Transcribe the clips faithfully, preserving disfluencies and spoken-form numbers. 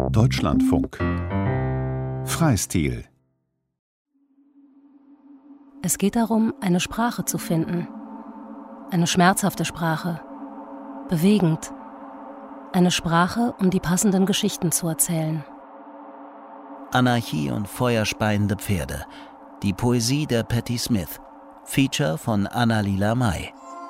Deutschlandfunk Freistil. Es geht darum, eine Sprache zu finden. Eine schmerzhafte Sprache. Bewegend. Eine Sprache, um die passenden Geschichten zu erzählen. Anarchie und feuerspeiende Pferde. Die Poesie der Patti Smith. Feature von Anna-Lila May.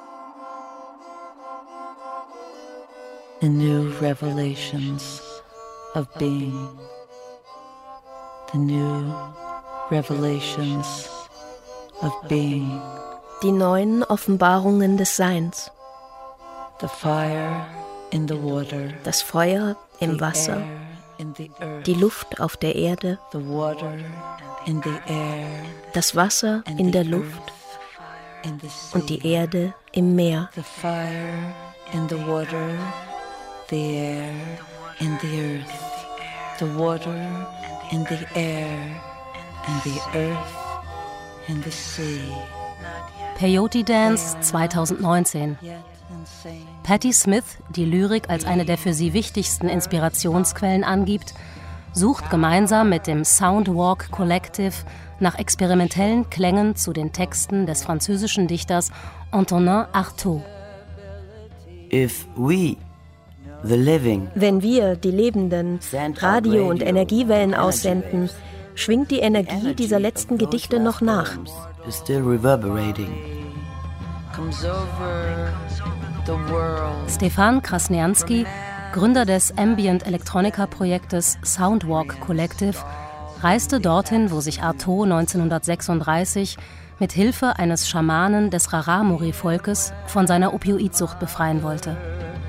The new revelations of being. The new revelations of being. Die neuen Offenbarungen des Seins. The fire in the water. Das Feuer im Wasser. Die Luft auf der Erde. The water in the air. Das Wasser in der Luft. Und die Erde im Meer. The fire in the water. The air and the earth, the water and the air, and the earth and the sea. Peyote Dance zwanzig neunzehn. Patti Smith, die Lyrik als eine der für sie wichtigsten Inspirationsquellen angibt, sucht gemeinsam mit dem Soundwalk Collective nach experimentellen Klängen zu den Texten des französischen Dichters Antonin Artaud. If we The living. Wenn wir, die Lebenden, Radio- und Energiewellen aussenden, schwingt die Energie dieser letzten Gedichte noch nach. Stefan Krasnianski, Gründer des Ambient-Electronica-Projektes Soundwalk Collective, reiste dorthin, wo sich Artaud neunzehnhundertsechsunddreißig mit Hilfe eines Schamanen des Raramuri-Volkes von seiner Opioidsucht befreien wollte.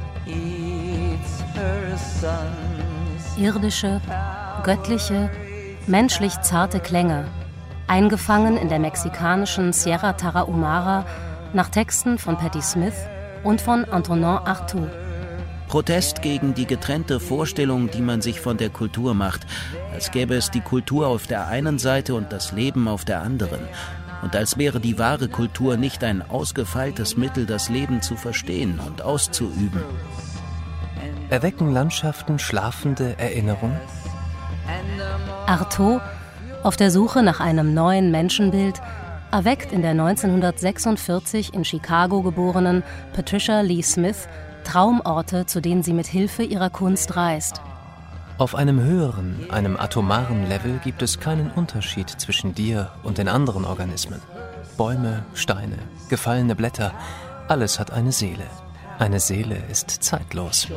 Irdische, göttliche, menschlich zarte Klänge, eingefangen in der mexikanischen Sierra Tarahumara nach Texten von Patti Smith und von Antonin Artaud. Protest gegen die getrennte Vorstellung, die man sich von der Kultur macht, als gäbe es die Kultur auf der einen Seite und das Leben auf der anderen. Und als wäre die wahre Kultur nicht ein ausgefeiltes Mittel, das Leben zu verstehen und auszuüben. Erwecken Landschaften schlafende Erinnerungen? Artaud, auf der Suche nach einem neuen Menschenbild, erweckt in der neunzehnhundertsechsundvierzig in Chicago geborenen Patricia Lee Smith Traumorte, zu denen sie mit Hilfe ihrer Kunst reist. Auf einem höheren, einem atomaren Level gibt es keinen Unterschied zwischen dir und den anderen Organismen. Bäume, Steine, gefallene Blätter, alles hat eine Seele. Eine Seele ist zeitlos.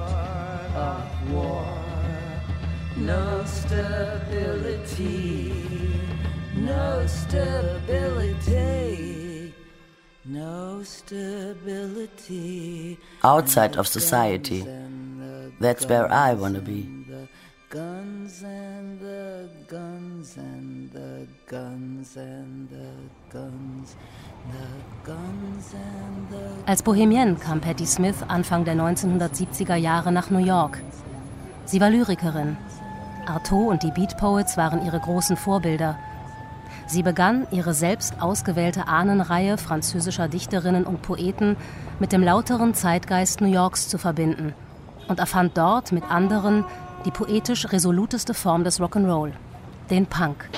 No stability, no stability, no stability. Outside of society, that's where I want to be. Guns and the guns and the guns and the guns, the guns and the. Als Bohemienne kam Patti Smith Anfang der neunzehnhundertsiebziger Jahre nach New York. Sie war Lyrikerin. Artaud und die Beat Poets waren ihre großen Vorbilder. Sie begann, ihre selbst ausgewählte Ahnenreihe französischer Dichterinnen und Poeten mit dem lauteren Zeitgeist New Yorks zu verbinden und erfand dort mit anderen die poetisch resoluteste Form des Rock'n'Roll, den Punk.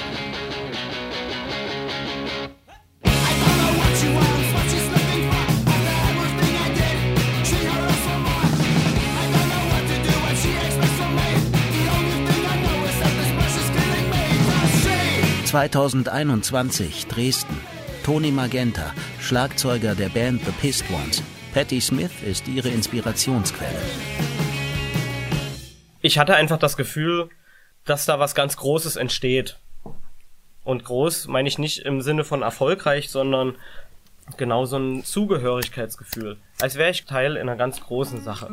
zweitausendeinundzwanzig, Dresden. Tony Magenta, Schlagzeuger der Band The Pissed Ones. Patti Smith ist ihre Inspirationsquelle. Ich hatte einfach das Gefühl, dass da was ganz Großes entsteht. Und groß meine ich nicht im Sinne von erfolgreich, sondern genau so ein Zugehörigkeitsgefühl. Als wäre ich Teil in einer ganz großen Sache.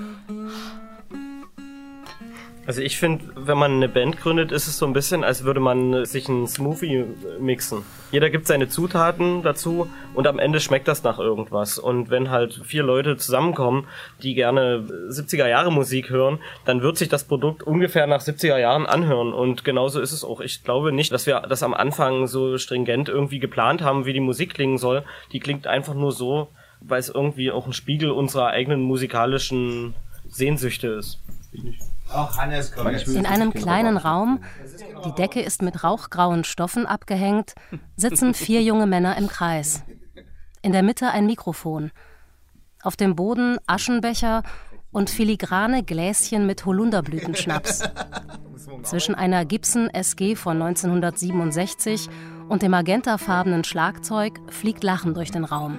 Also ich finde, wenn man eine Band gründet, ist es so ein bisschen, als würde man sich einen Smoothie mixen. Jeder gibt seine Zutaten dazu und am Ende schmeckt das nach irgendwas. Und wenn halt vier Leute zusammenkommen, die gerne siebziger Jahre Musik hören, dann wird sich das Produkt ungefähr nach siebziger Jahren anhören. Und genauso ist es auch. Ich glaube nicht, dass wir das am Anfang so stringent irgendwie geplant haben, wie die Musik klingen soll. Die klingt einfach nur so, weil es irgendwie auch ein Spiegel unserer eigenen musikalischen Sehnsüchte ist. In einem kleinen Raum, die Decke ist mit rauchgrauen Stoffen abgehängt, sitzen vier junge Männer im Kreis. In der Mitte ein Mikrofon. Auf dem Boden Aschenbecher und filigrane Gläschen mit Holunderblütenschnaps. Zwischen einer Gibson S G von neunzehnhundertsiebenundsechzig und dem magentafarbenen Schlagzeug fliegt Lachen durch den Raum.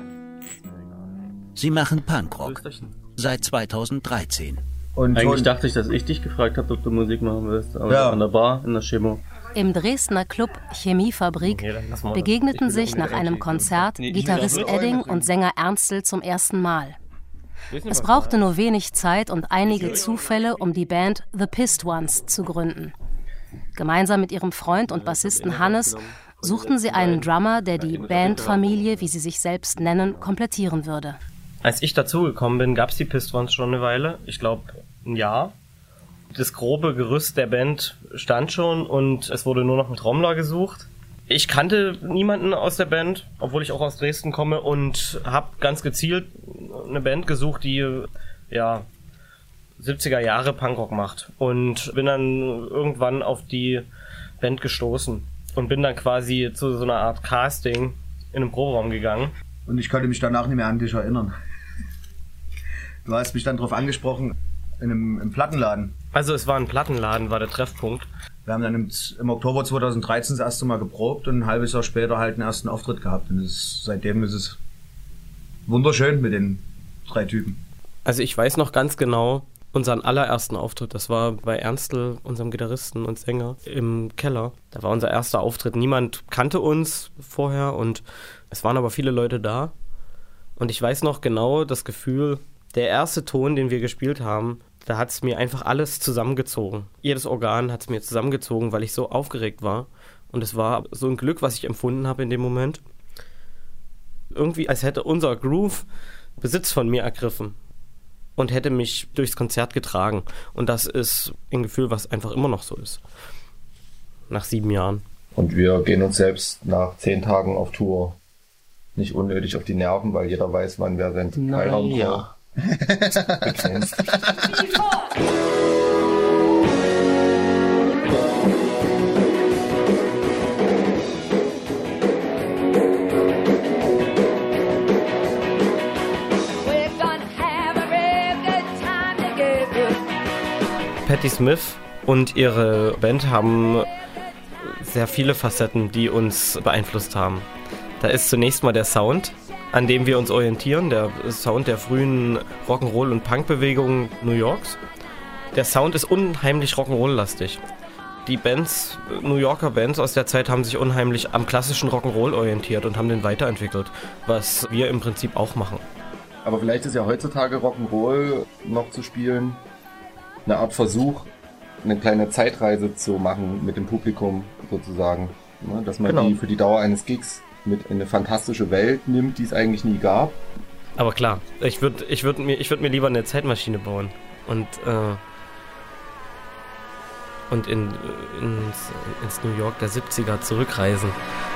Sie machen Punkrock. Seit zweitausenddreizehn. Und eigentlich dachte ich, dass ich dich gefragt habe, ob du Musik machen willst. Aber ja. An der Bar, in der Chemo. Im Dresdner Club Chemiefabrik begegneten sich nach einem Konzert Gitarrist Edding und Sänger Ernstl zum ersten Mal. Es brauchte nur wenig Zeit und einige Zufälle, um die Band The Pissed Ones zu gründen. Gemeinsam mit ihrem Freund und Bassisten Hannes suchten sie einen Drummer, der die Bandfamilie, wie sie sich selbst nennen, komplettieren würde. Als ich dazugekommen bin, gab es die Pissed Ones schon eine Weile. Ich glaube, ein Jahr. Das grobe Gerüst der Band stand schon und es wurde nur noch ein Trommler gesucht. Ich kannte niemanden aus der Band, obwohl ich auch aus Dresden komme, und habe ganz gezielt eine Band gesucht, die ja siebziger Jahre Punkrock macht. Und bin dann irgendwann auf die Band gestoßen und bin dann quasi zu so einer Art Casting in einen Proberaum gegangen. Und ich konnte mich danach nicht mehr an dich erinnern. Du hast mich dann darauf angesprochen, in einem im Plattenladen. Also es war ein Plattenladen, war der Treffpunkt. Wir haben dann im, im Oktober zweitausenddreizehn das erste Mal geprobt und ein halbes Jahr später halt einen ersten Auftritt gehabt. Und das, seitdem ist es wunderschön mit den drei Typen. Also ich weiß noch ganz genau unseren allerersten Auftritt. Das war bei Ernstl, unserem Gitarristen und Sänger, im Keller. Da war unser erster Auftritt. Niemand kannte uns vorher und es waren aber viele Leute da. Und ich weiß noch genau das Gefühl, der erste Ton, den wir gespielt haben, da hat es mir einfach alles zusammengezogen. Jedes Organ hat es mir zusammengezogen, weil ich so aufgeregt war. Und es war so ein Glück, was ich empfunden habe in dem Moment. Irgendwie, als hätte unser Groove Besitz von mir ergriffen und hätte mich durchs Konzert getragen. Und das ist ein Gefühl, was einfach immer noch so ist. Nach sieben Jahren. Und wir gehen uns selbst nach zehn Tagen auf Tour nicht unnötig auf die Nerven, weil jeder weiß, wann wer sein Freiraum braucht. Begrenzt. Patti Smith und ihre Band haben sehr viele Facetten, die uns beeinflusst haben. Da ist zunächst mal der Sound, an dem wir uns orientieren, der Sound der frühen Rock'n'Roll- und Punk-Bewegungen New Yorks. Der Sound ist unheimlich Rock'n'Roll-lastig. Die Bands, New Yorker Bands aus der Zeit haben sich unheimlich am klassischen Rock'n'Roll orientiert und haben den weiterentwickelt, was wir im Prinzip auch machen. Aber vielleicht ist ja heutzutage Rock'n'Roll noch zu spielen eine Art Versuch, eine kleine Zeitreise zu machen mit dem Publikum sozusagen. Dass man genau. die für die Dauer eines Gigs mit in eine fantastische Welt nimmt, die es eigentlich nie gab. Aber klar, ich würde ich würd mir, ich würd mir lieber eine Zeitmaschine bauen und, äh, und in, ins, ins New York der siebziger zurückreisen.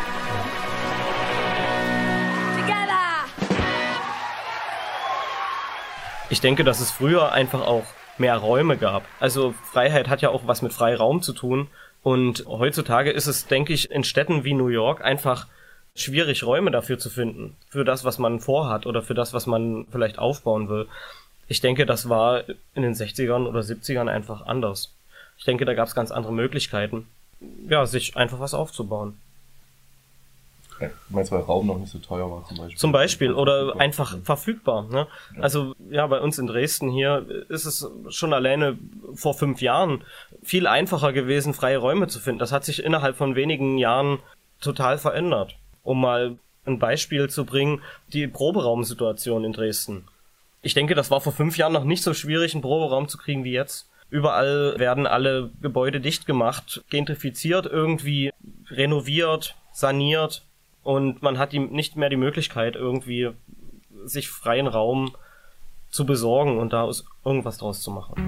Ich denke, dass es früher einfach auch mehr Räume gab. Also Freiheit hat ja auch was mit Freiraum zu tun. Und heutzutage ist es, denke ich, in Städten wie New York einfach schwierig, Räume dafür zu finden. Für das, was man vorhat oder für das, was man vielleicht aufbauen will. Ich denke, das war in den sechzigern oder siebzigern einfach anders. Ich denke, da gab es ganz andere Möglichkeiten, ja, sich einfach was aufzubauen. Du meinst, weil Raum noch nicht so teuer war zum Beispiel? Zum Beispiel, oder einfach verfügbar. Ne? Also ja, bei uns in Dresden hier ist es schon alleine vor fünf Jahren viel einfacher gewesen, freie Räume zu finden. Das hat sich innerhalb von wenigen Jahren total verändert. Um mal ein Beispiel zu bringen, die Proberaumsituation in Dresden. Ich denke, das war vor fünf Jahren noch nicht so schwierig, einen Proberaum zu kriegen wie jetzt. Überall werden alle Gebäude dicht gemacht, gentrifiziert, irgendwie renoviert, saniert. Und man hat die, nicht mehr die Möglichkeit, irgendwie sich freien Raum zu besorgen und da irgendwas draus zu machen.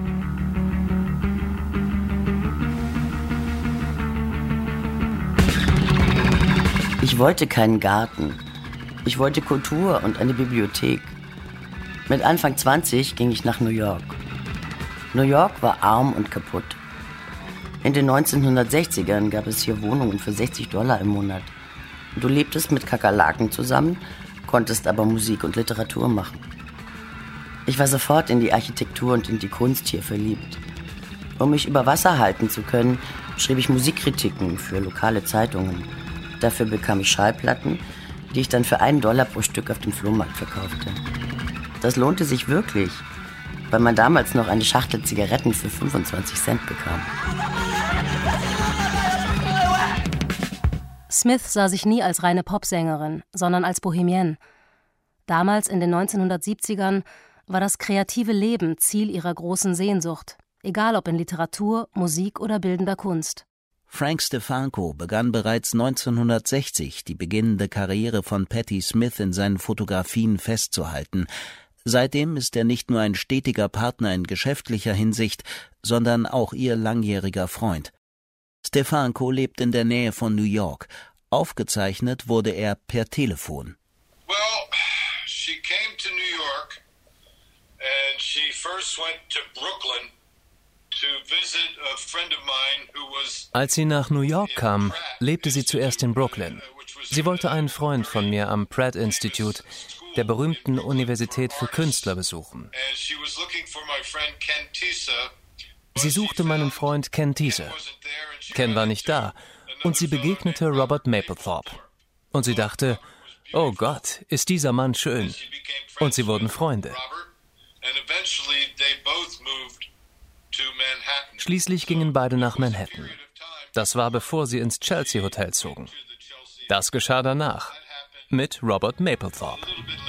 Ich wollte keinen Garten. Ich wollte Kultur und eine Bibliothek. Mit Anfang zwanzig ging ich nach New York. New York war arm und kaputt. In den neunzehnhundertsechzigern gab es hier Wohnungen für sechzig Dollar im Monat. Du lebtest mit Kakerlaken zusammen, konntest aber Musik und Literatur machen. Ich war sofort in die Architektur und in die Kunst hier verliebt. Um mich über Wasser halten zu können, schrieb ich Musikkritiken für lokale Zeitungen. Dafür bekam ich Schallplatten, die ich dann für einen Dollar pro Stück auf dem Flohmarkt verkaufte. Das lohnte sich wirklich, weil man damals noch eine Schachtel Zigaretten für fünfundzwanzig Cent bekam. Smith sah sich nie als reine Popsängerin, sondern als Bohemienne. Damals in den neunzehnhundertsiebzigern war das kreative Leben Ziel ihrer großen Sehnsucht, egal ob in Literatur, Musik oder bildender Kunst. Frank Stefanko begann bereits neunzehnhundertsechzig die beginnende Karriere von Patti Smith in seinen Fotografien festzuhalten. Seitdem ist er nicht nur ein stetiger Partner in geschäftlicher Hinsicht, sondern auch ihr langjähriger Freund. Stefanko lebt in der Nähe von New York. Aufgezeichnet wurde er per Telefon. Well, she came to New York and she first went to Brooklyn to visit a friend of mine who was. Als sie nach New York kam, lebte sie zuerst in Brooklyn. Sie wollte einen Freund von mir am Pratt Institute, der berühmten Universität für Künstler, besuchen. Sie suchte meinen Freund Ken Teaser. Ken war nicht da und sie begegnete Robert Mapplethorpe. Und sie dachte, oh Gott, ist dieser Mann schön. Und sie wurden Freunde. Schließlich gingen beide nach Manhattan. Das war, bevor sie ins Chelsea Hotel zogen. Das geschah danach, mit Robert Mapplethorpe.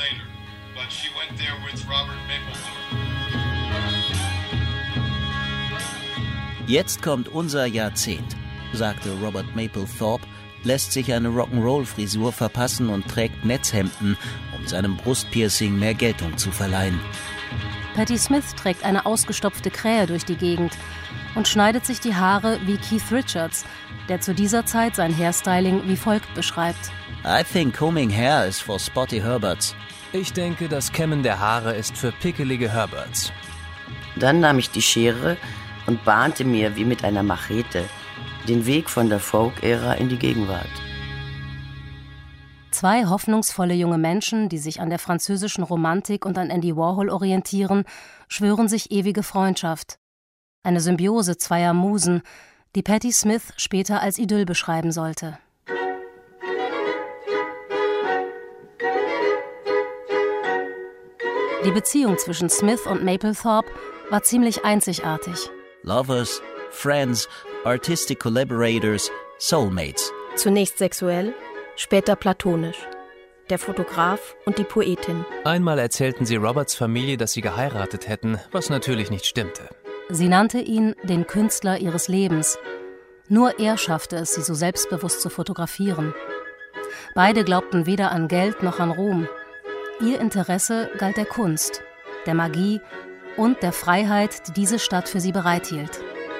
Jetzt kommt unser Jahrzehnt, sagte Robert Mapplethorpe, lässt sich eine Rock'n'Roll-Frisur verpassen und trägt Netzhemden, um seinem Brustpiercing mehr Geltung zu verleihen. Patti Smith trägt eine ausgestopfte Krähe durch die Gegend und schneidet sich die Haare wie Keith Richards, der zu dieser Zeit sein Hairstyling wie folgt beschreibt. I think combing hair is for spotty Herberts. Ich denke, das Kämmen der Haare ist für pickelige Herberts. Dann nahm ich die Schere und bahnte mir wie mit einer Machete den Weg von der Folk-Ära in die Gegenwart. Zwei hoffnungsvolle junge Menschen, die sich an der französischen Romantik und an Andy Warhol orientieren, schwören sich ewige Freundschaft. Eine Symbiose zweier Musen, die Patti Smith später als Idyll beschreiben sollte. Die Beziehung zwischen Smith und Mapplethorpe war ziemlich einzigartig. Lovers, Friends, Artistic Collaborators, Soulmates. Zunächst sexuell, später platonisch. Der Fotograf und die Poetin. Einmal erzählten sie Roberts Familie, dass sie geheiratet hätten, was natürlich nicht stimmte. Sie nannte ihn den Künstler ihres Lebens. Nur er schaffte es, sie so selbstbewusst zu fotografieren. Beide glaubten weder an Geld noch an Ruhm. Ihr Interesse galt der Kunst, der Magie und der Freiheit, die diese Stadt für sie bereithielt.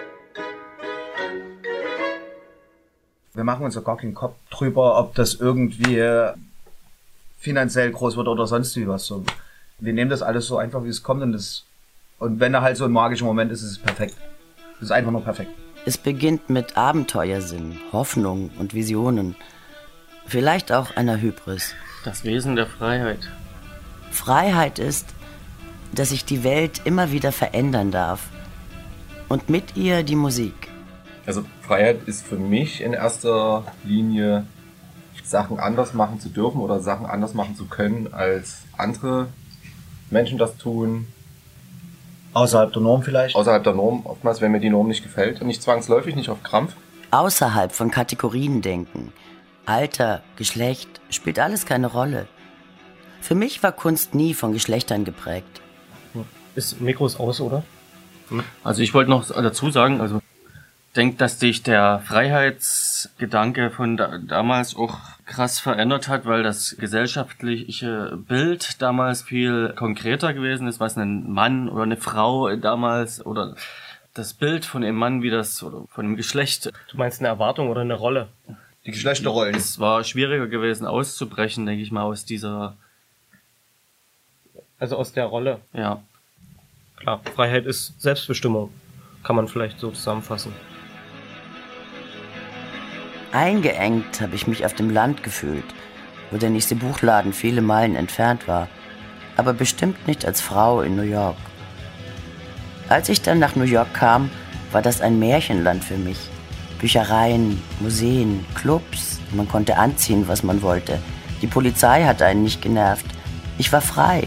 Wir machen uns ja gar keinen Kopf drüber, ob das irgendwie finanziell groß wird oder sonst wie was. So, wir nehmen das alles so einfach, wie es kommt. Und, das, und wenn da halt so ein magischer Moment ist, ist es perfekt. Es ist einfach nur perfekt. Es beginnt mit Abenteuersinn, Hoffnung und Visionen. Vielleicht auch einer Hybris. Das Wesen der Freiheit. Freiheit ist, dass sich die Welt immer wieder verändern darf. Und mit ihr die Musik. Also Freiheit ist für mich in erster Linie, Sachen anders machen zu dürfen oder Sachen anders machen zu können, als andere Menschen das tun. Außerhalb der Norm vielleicht? Außerhalb der Norm, oftmals, wenn mir die Norm nicht gefällt. Nicht zwangsläufig, nicht auf Krampf. Außerhalb von Kategorien denken. Alter, Geschlecht, spielt alles keine Rolle. Für mich war Kunst nie von Geschlechtern geprägt. Ist Mikros aus, oder? Also ich wollte noch dazu sagen, also ich denke, dass sich der Freiheitsgedanke von da, damals auch krass verändert hat, weil das gesellschaftliche Bild damals viel konkreter gewesen ist, was ein Mann oder eine Frau damals oder das Bild von einem Mann wie das oder von einem Geschlecht. Du meinst eine Erwartung oder eine Rolle? Die Geschlechterrollen. Es war schwieriger gewesen auszubrechen, denke ich mal, aus dieser... Also aus der Rolle? Ja. klar, Freiheit ist Selbstbestimmung, kann man vielleicht so zusammenfassen. Eingeengt habe ich mich auf dem Land gefühlt, wo der nächste Buchladen viele Meilen entfernt war, aber bestimmt nicht als Frau in New York. Als ich dann nach New York kam, war das ein Märchenland für mich. Büchereien, Museen, Clubs, man konnte anziehen, was man wollte. Die Polizei hat einen nicht genervt. Ich war frei.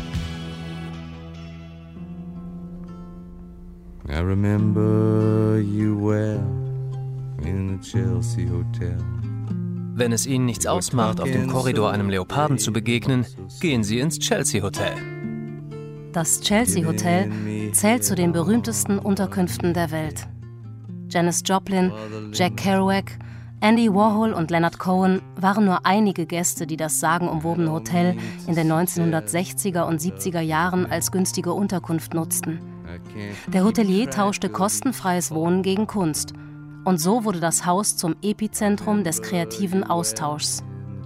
I remember you well in the Chelsea Hotel. Wenn es Ihnen nichts ausmacht, auf dem Korridor einem Leoparden zu begegnen, gehen Sie ins Chelsea Hotel. Das Chelsea Hotel zählt zu den berühmtesten Unterkünften der Welt. Janis Joplin, Jack Kerouac, Andy Warhol und Leonard Cohen waren nur einige Gäste, die das sagenumwobene Hotel in den neunzehnhundertsechziger und siebziger Jahren als günstige Unterkunft nutzten. Der Hotelier tauschte kostenfreies Wohnen gegen Kunst. Und so wurde das Haus zum Epizentrum des kreativen Austauschs.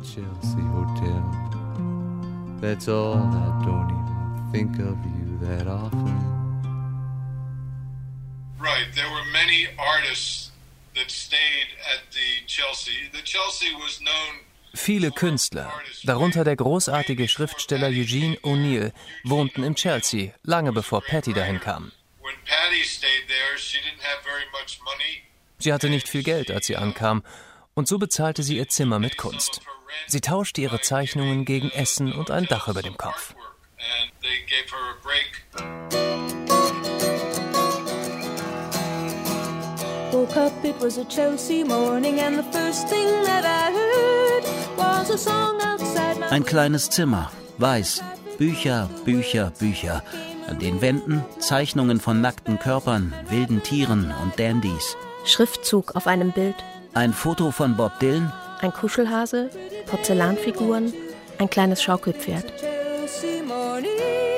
Right, there were many artists that stayed at the Chelsea. The Chelsea was known. Viele Künstler, darunter der großartige Schriftsteller Eugene O'Neill, wohnten im Chelsea, lange bevor Patti dahin kam. Sie hatte nicht viel Geld, als sie ankam, und so bezahlte sie ihr Zimmer mit Kunst. Sie tauschte ihre Zeichnungen gegen Essen und ein Dach über dem Kopf. Woke up, it was a Chelsea morning and the first thing that I heard was a song outside my... Ein kleines Zimmer, weiß, Bücher, Bücher, Bücher. An den Wänden Zeichnungen von nackten Körpern, wilden Tieren und Dandys. Schriftzug auf einem Bild. Ein Foto von Bob Dylan. Ein Kuschelhase, Porzellanfiguren, ein kleines Schaukelpferd. Chelsea morning.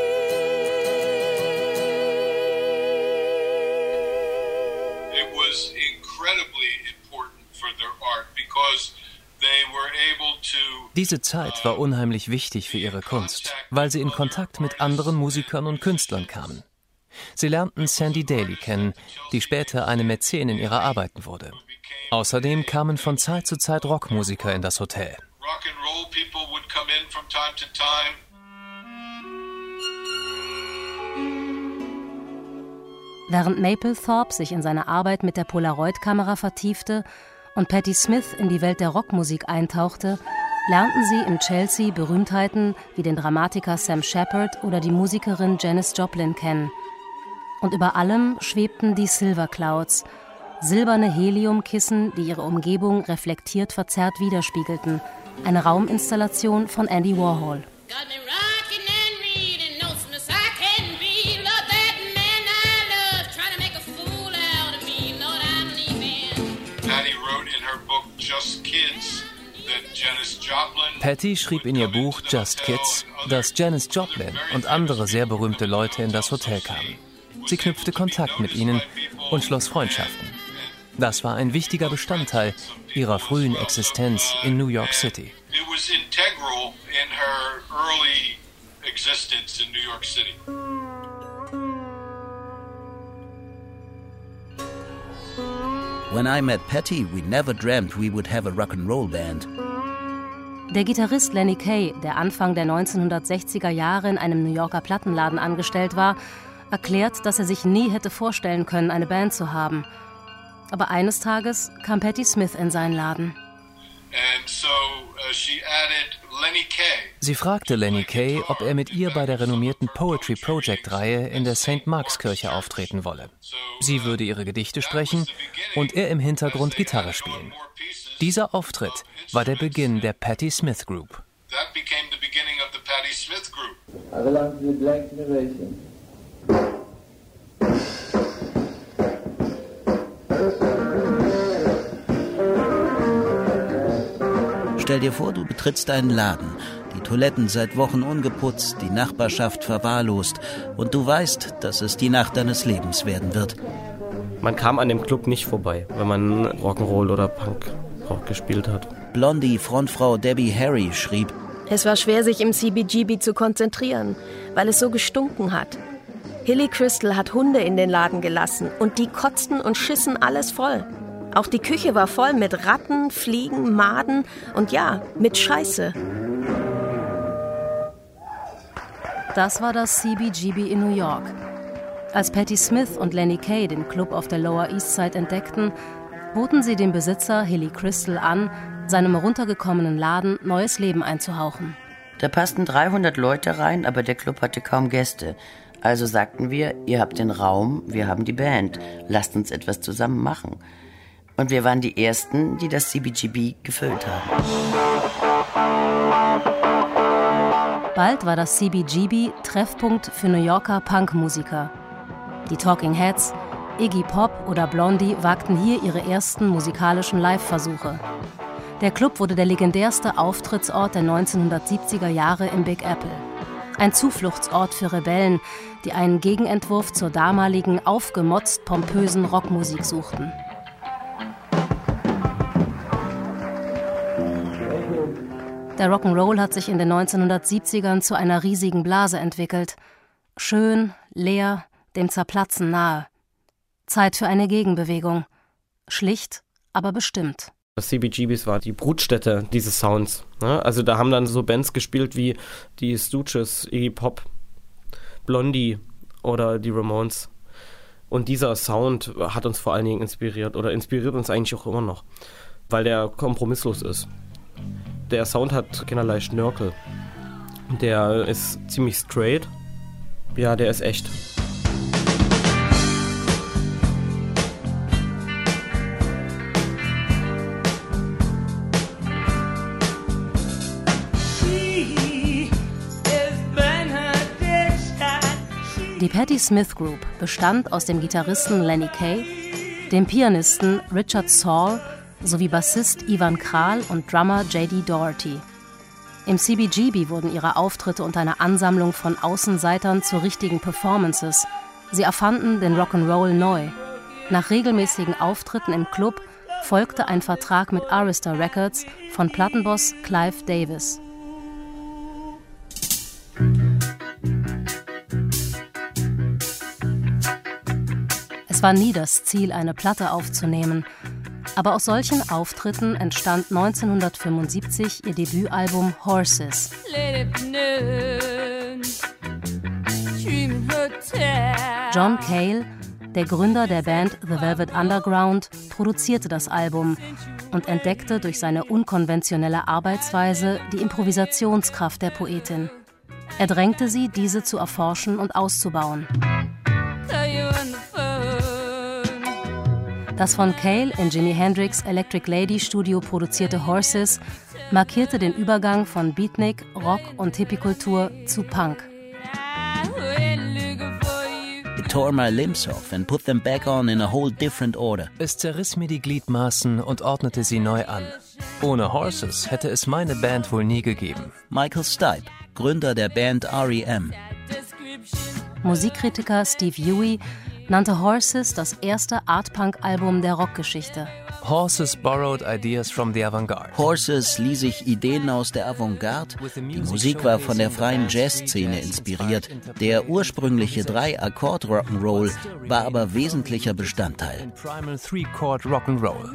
It was incredibly important for their art because they were able to. Diese Zeit war unheimlich wichtig für ihre Kunst, weil sie in Kontakt mit anderen Musikern und Künstlern kamen. Sie lernten Sandy Daly kennen, die später eine Mäzenin ihrer Arbeiten wurde. Außerdem kamen von Zeit zu Zeit Rockmusiker in das Hotel. Während Mapplethorpe sich in seine Arbeit mit der Polaroid-Kamera vertiefte und Patti Smith in die Welt der Rockmusik eintauchte, lernten sie im Chelsea Berühmtheiten wie den Dramatiker Sam Shepard oder die Musikerin Janis Joplin kennen. Und über allem schwebten die Silver Clouds, silberne Heliumkissen, die ihre Umgebung reflektiert verzerrt widerspiegelten, eine Rauminstallation von Andy Warhol. Patti schrieb in ihr Buch Just Kids, dass Janis Joplin und andere sehr berühmte Leute in das Hotel kamen. Sie knüpfte Kontakt mit ihnen und schloss Freundschaften. Das war ein wichtiger Bestandteil ihrer frühen Existenz in New York City. When I met Patti, we never dreamt we would have a rock'n'roll band. Der Gitarrist Lenny Kaye, der Anfang der neunzehnhundertsechziger Jahre in einem New Yorker Plattenladen angestellt war, erklärt, dass er sich nie hätte vorstellen können, eine Band zu haben. Aber eines Tages kam Patti Smith in seinen Laden. Sie fragte Lenny Kaye, ob er mit ihr bei der renommierten Poetry Project-Reihe in der Sankt Marks-Kirche auftreten wolle. Sie würde ihre Gedichte sprechen und er im Hintergrund Gitarre spielen. Dieser Auftritt war der Beginn der Patti Smith Group. I belong to the Black Generation. Stell dir vor, du betrittst einen Laden, die Toiletten seit Wochen ungeputzt, die Nachbarschaft verwahrlost und du weißt, dass es die Nacht deines Lebens werden wird. Man kam an dem Club nicht vorbei, wenn man Rock'n'Roll oder Punkrock gespielt hat. Blondie Frontfrau Debbie Harry schrieb: Es war schwer, sich im C B G B zu konzentrieren, weil es so gestunken hat. Hilly Kristal hat Hunde in den Laden gelassen und die kotzten und schissen alles voll. Auch die Küche war voll mit Ratten, Fliegen, Maden und ja, mit Scheiße. Das war das C B G B in New York. Als Patti Smith und Lenny Kaye den Club auf der Lower East Side entdeckten, boten sie dem Besitzer Hilly Kristal an, seinem runtergekommenen Laden neues Leben einzuhauchen. Da passten dreihundert Leute rein, aber der Club hatte kaum Gäste. Also sagten wir, ihr habt den Raum, wir haben die Band, lasst uns etwas zusammen machen. Und wir waren die Ersten, die das C B G B gefüllt haben. Bald war das C B G B Treffpunkt für New Yorker Punkmusiker. Die Talking Heads, Iggy Pop oder Blondie wagten hier ihre ersten musikalischen Live-Versuche. Der Club wurde der legendärste Auftrittsort der neunzehnhundertsiebziger Jahre im Big Apple. Ein Zufluchtsort für Rebellen, die einen Gegenentwurf zur damaligen aufgemotzt pompösen Rockmusik suchten. Der Rock'n'Roll hat sich in den neunzehnhundertsiebzigern zu einer riesigen Blase entwickelt. Schön, leer, dem Zerplatzen nahe. Zeit für eine Gegenbewegung. Schlicht, aber bestimmt. Das C B G Bs war die Brutstätte dieses Sounds. Ne? Also da haben dann so Bands gespielt wie die Stooges, Iggy Pop, Blondie oder die Ramones. Und dieser Sound hat uns vor allen Dingen inspiriert oder inspiriert uns eigentlich auch immer noch, weil der kompromisslos ist. Der Sound hat keinerlei Schnörkel. Der ist ziemlich straight. Ja, der ist echt. Die Patti Smith Group bestand aus dem Gitarristen Lenny Kaye, dem Pianisten Richard Saul sowie Bassist Ivan Kral und Drummer J D Doherty. Im C B G B wurden ihre Auftritte unter einer Ansammlung von Außenseitern zu richtigen Performances. Sie erfanden den Rock'n'Roll neu. Nach regelmäßigen Auftritten im Club folgte ein Vertrag mit Arista Records von Plattenboss Clive Davis. Es war nie das Ziel, eine Platte aufzunehmen. Aber aus solchen Auftritten entstand neunzehnhundertfünfundsiebzig ihr Debütalbum Horses. John Cale, der Gründer der Band The Velvet Underground, produzierte das Album und entdeckte durch seine unkonventionelle Arbeitsweise die Improvisationskraft der Poetin. Er drängte sie, diese zu erforschen und auszubauen. Das von Cale in Jimi Hendrix' Electric Lady Studio produzierte Horses markierte den Übergang von Beatnik, Rock und Hippie-Kultur zu Punk. It tore my limbs off and put them back on in a whole different order. Es zerriss mir die Gliedmaßen und ordnete sie neu an. Ohne Horses hätte es meine Band wohl nie gegeben. Michael Stipe, Gründer der Band R E M. Musikkritiker Steve Huey nannte Horses das erste Art-Punk-Album der Rockgeschichte. Horses borrowed ideas from the avant-garde. Horses lieh sich Ideen aus der Avantgarde. Die Musik war von der freien Jazzszene inspiriert. Der ursprüngliche Drei-Akkord-Rock'n'Roll war aber wesentlicher Bestandteil. Primal Three-Chord Rock'n'Roll.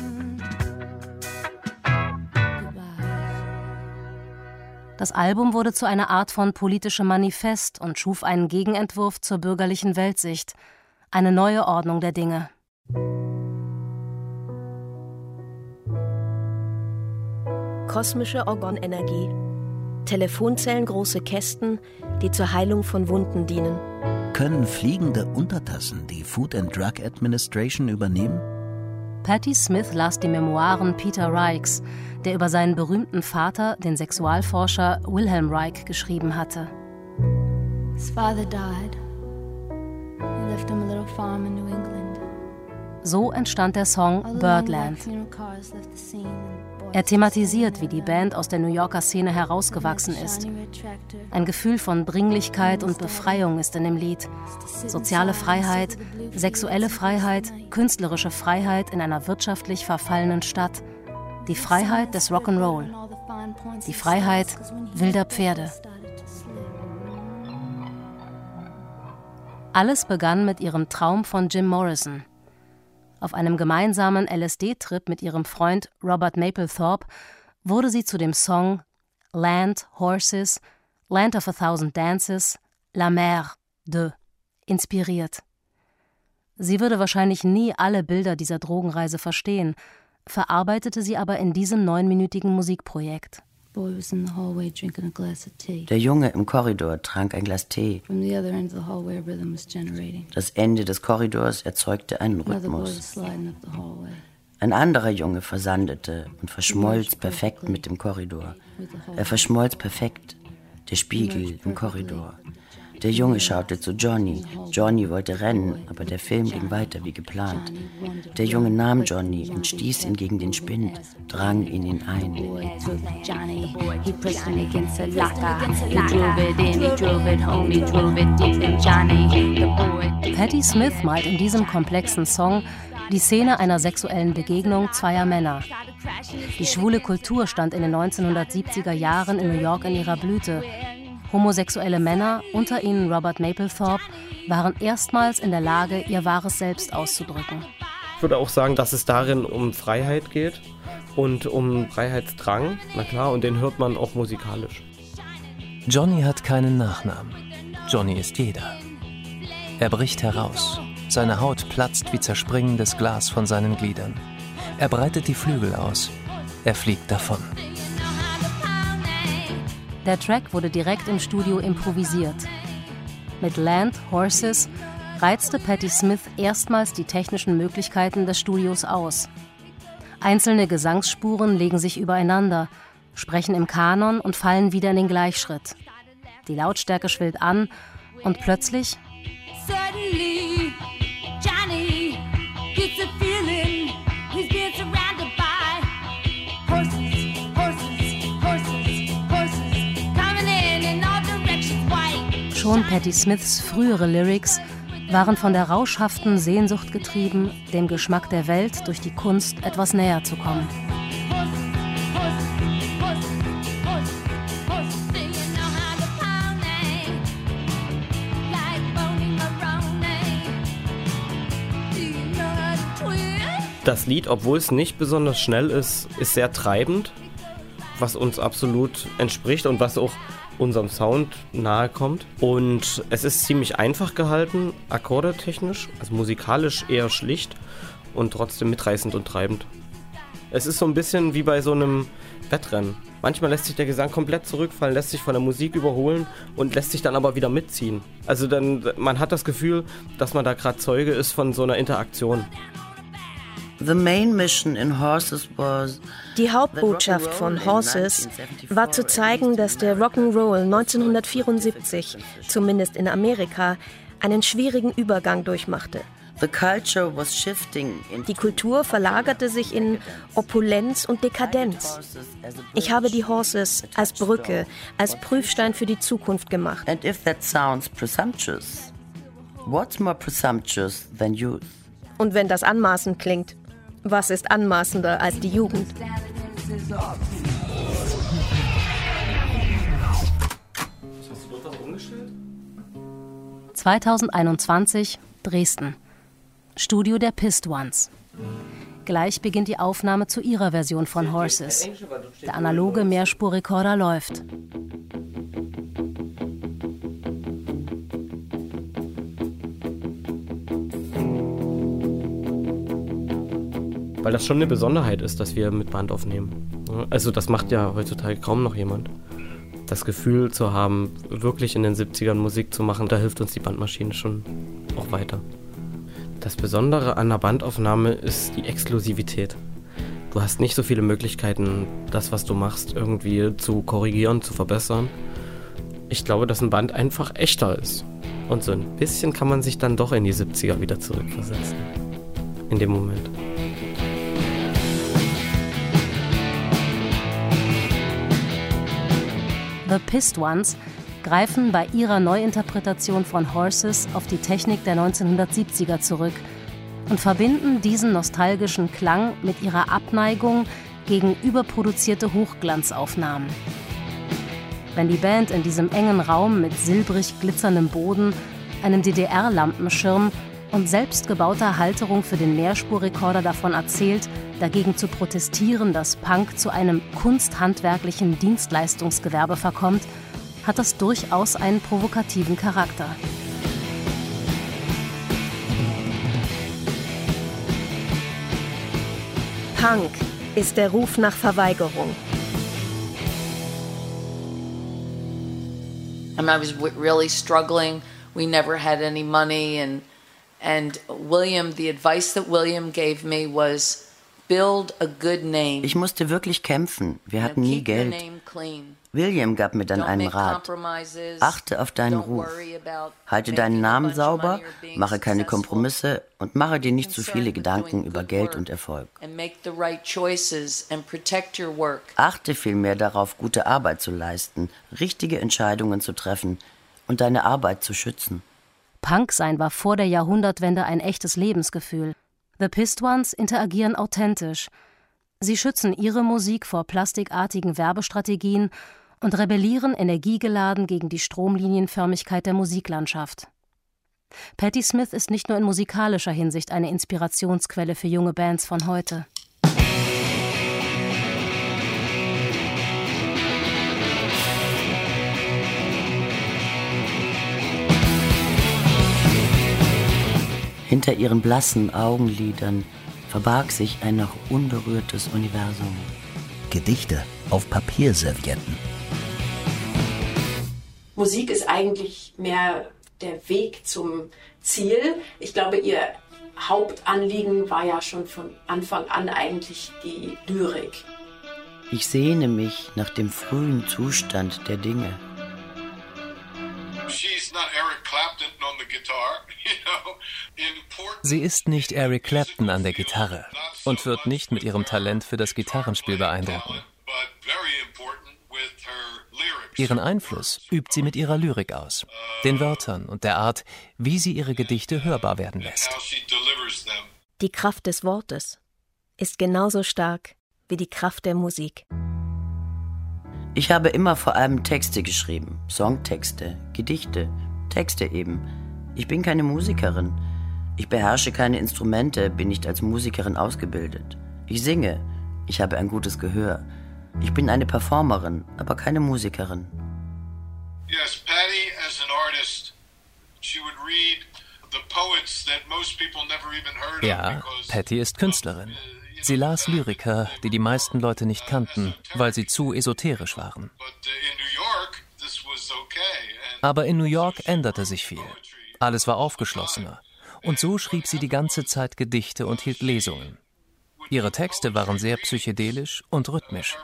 Das Album wurde zu einer Art von politischem Manifest und schuf einen Gegenentwurf zur bürgerlichen Weltsicht. Eine neue Ordnung der Dinge. Kosmische Orgonenergie. Telefonzellengroße Kästen, die zur Heilung von Wunden dienen. Können fliegende Untertassen die Food and Drug Administration übernehmen? Patti Smith las die Memoiren Peter Reichs, der über seinen berühmten Vater, den Sexualforscher Wilhelm Reich, geschrieben hatte. His father died. He left him a little farm in New England. So entstand der Song Birdland. Er thematisiert, wie die Band aus der New Yorker Szene herausgewachsen ist. Ein Gefühl von Dringlichkeit und Befreiung ist in dem Lied. Soziale Freiheit, sexuelle Freiheit, künstlerische Freiheit in einer wirtschaftlich verfallenen Stadt. Die Freiheit des Rock'n'Roll. Die Freiheit wilder Pferde. Alles begann mit ihrem Traum von Jim Morrison. Auf einem gemeinsamen L S D-Trip mit ihrem Freund Robert Mapplethorpe wurde sie zu dem Song Land, Horses, Land of a Thousand Dances, La Mer de inspiriert. Sie würde wahrscheinlich nie alle Bilder dieser Drogenreise verstehen, verarbeitete sie aber in diesem neunminütigen Musikprojekt. Der Junge im Korridor trank ein Glas Tee. Das Ende des Korridors erzeugte einen Rhythmus. Ein anderer Junge versandete und verschmolz perfekt mit dem Korridor. Er verschmolz perfekt, der Spiegel im Korridor. Der Junge schaute zu Johnny. Johnny wollte rennen, aber der Film ging weiter wie geplant. Der Junge nahm Johnny und stieß ihn gegen den Spind, drang in ihn ein. Patti Smith malt in diesem komplexen Song die Szene einer sexuellen Begegnung zweier Männer. Die schwule Kultur stand in den neunzehnhundertsiebziger Jahren in New York in ihrer Blüte. Homosexuelle Männer, unter ihnen Robert Mapplethorpe, waren erstmals in der Lage, ihr wahres Selbst auszudrücken. Ich würde auch sagen, dass es darin um Freiheit geht und um Freiheitsdrang, na klar, und den hört man auch musikalisch. Johnny hat keinen Nachnamen. Johnny ist jeder. Er bricht heraus. Seine Haut platzt wie zerspringendes Glas von seinen Gliedern. Er breitet die Flügel aus. Er fliegt davon. Der Track wurde direkt im Studio improvisiert. Mit Land, Horses reizte Patti Smith erstmals die technischen Möglichkeiten des Studios aus. Einzelne Gesangsspuren legen sich übereinander, sprechen im Kanon und fallen wieder in den Gleichschritt. Die Lautstärke schwillt an und plötzlich Suddenly, Johnny gets a feeling he's being surrounded by horses, horses, horses, horses, coming in in all directions white. Schon Patti Smiths frühere Lyrics waren von der rauschhaften Sehnsucht getrieben, dem Geschmack der Welt durch die Kunst etwas näher zu kommen. Das Lied, obwohl es nicht besonders schnell ist, ist sehr treibend, was uns absolut entspricht und was auch unserem Sound nahe kommt. Und es ist ziemlich einfach gehalten, akkordetechnisch, also musikalisch eher schlicht und trotzdem mitreißend und treibend. Es ist so ein bisschen wie bei so einem Wettrennen. Manchmal lässt sich der Gesang komplett zurückfallen, lässt sich von der Musik überholen und lässt sich dann aber wieder mitziehen. Also dann, man hat das Gefühl, dass man da gerade Zeuge ist von so einer Interaktion. The main mission in Horses was Die Hauptbotschaft von Horses war zu zeigen, dass der Rock'n'Roll neunzehnhundertvierundsiebzig, zumindest in Amerika, einen schwierigen Übergang durchmachte. The culture was shifting. Die Kultur verlagerte sich in Opulenz und Dekadenz. Ich habe die Horses als Brücke, als Prüfstein für die Zukunft gemacht. And if that sounds presumptuous, what's more presumptuous than youth? Und wenn das anmaßend klingt, was ist anmaßender als die Jugend? zweitausendeinundzwanzig, Dresden. Studio der Pissed Ones. Gleich beginnt die Aufnahme zu ihrer Version von Horses. Der analoge Mehrspurrekorder läuft. Weil das schon eine Besonderheit ist, dass wir mit Band aufnehmen. Also das macht ja heutzutage kaum noch jemand. Das Gefühl zu haben, wirklich in den siebzigern Musik zu machen, da hilft uns die Bandmaschine schon auch weiter. Das Besondere an einer Bandaufnahme ist die Exklusivität. Du hast nicht so viele Möglichkeiten, das, was du machst, irgendwie zu korrigieren, zu verbessern. Ich glaube, dass ein Band einfach echter ist. Und so ein bisschen kann man sich dann doch in die siebziger wieder zurückversetzen. In dem Moment. The Pissed Ones greifen bei ihrer Neuinterpretation von Horses auf die Technik der neunzehnhundertsiebziger zurück und verbinden diesen nostalgischen Klang mit ihrer Abneigung gegen überproduzierte Hochglanzaufnahmen. Wenn die Band in diesem engen Raum mit silbrig glitzerndem Boden einem D D R-Lampenschirm und selbstgebauter Halterung für den Mehrspurrekorder davon erzählt, dagegen zu protestieren, dass Punk zu einem kunsthandwerklichen Dienstleistungsgewerbe verkommt, hat das durchaus einen provokativen Charakter. Punk ist der Ruf nach Verweigerung. I mean, I was really struggling. We never had any money, and and William, the advice that William gave me was build a good name. Ich musste wirklich kämpfen. Wir hatten nie Geld. William gab mir dann einen Rat. Achte auf deinen Ruf. Halte deinen Namen sauber, mache keine Kompromisse und mache dir nicht zu viele Gedanken über Geld und Erfolg. Achte vielmehr darauf, gute Arbeit zu leisten, richtige Entscheidungen zu treffen und deine Arbeit zu schützen. Punk sein war vor der Jahrhundertwende ein echtes Lebensgefühl. The Pissed Ones interagieren authentisch. Sie schützen ihre Musik vor plastikartigen Werbestrategien und rebellieren energiegeladen gegen die Stromlinienförmigkeit der Musiklandschaft. Patti Smith ist nicht nur in musikalischer Hinsicht eine Inspirationsquelle für junge Bands von heute. Hinter ihren blassen Augenlidern verbarg sich ein noch unberührtes Universum. Gedichte auf Papierservietten. Musik ist eigentlich mehr der Weg zum Ziel. Ich glaube, ihr Hauptanliegen war ja schon von Anfang an eigentlich die Lyrik. Ich sehne mich nach dem frühen Zustand der Dinge. Sie ist nicht Eric Clapton an der Gitarre und wird nicht mit ihrem Talent für das Gitarrenspiel beeindrucken. Ihren Einfluss übt sie mit ihrer Lyrik aus, den Wörtern und der Art, wie sie ihre Gedichte hörbar werden lässt. Die Kraft des Wortes ist genauso stark wie die Kraft der Musik. Ich habe immer vor allem Texte geschrieben, Songtexte, Gedichte, Texte eben. Ich bin keine Musikerin. Ich beherrsche keine Instrumente, bin nicht als Musikerin ausgebildet. Ich singe, ich habe ein gutes Gehör. Ich bin eine Performerin, aber keine Musikerin. Yes, Patti as an artist, she would read the poets that most people never even heard of. Ja, Patti ist Künstlerin. Sie las Lyriker, die die meisten Leute nicht kannten, weil sie zu esoterisch waren. Aber in New York änderte sich viel. Alles war aufgeschlossener. Und so schrieb sie die ganze Zeit Gedichte und hielt Lesungen. Ihre Texte waren sehr psychedelisch und rhythmisch.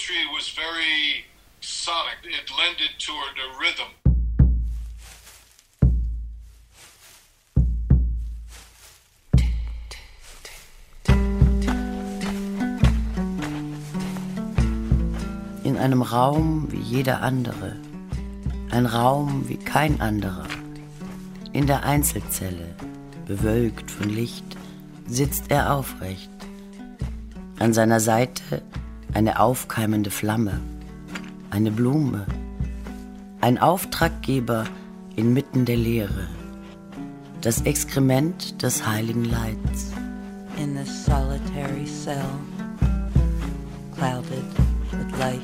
In einem Raum wie jeder andere. Ein Raum wie kein anderer. In der Einzelzelle, bewölkt von Licht, sitzt er aufrecht. An seiner Seite eine aufkeimende Flamme, eine Blume, ein Auftraggeber inmitten der Leere, das Exkrement des heiligen Leids. In this solitary cell, clouded with light,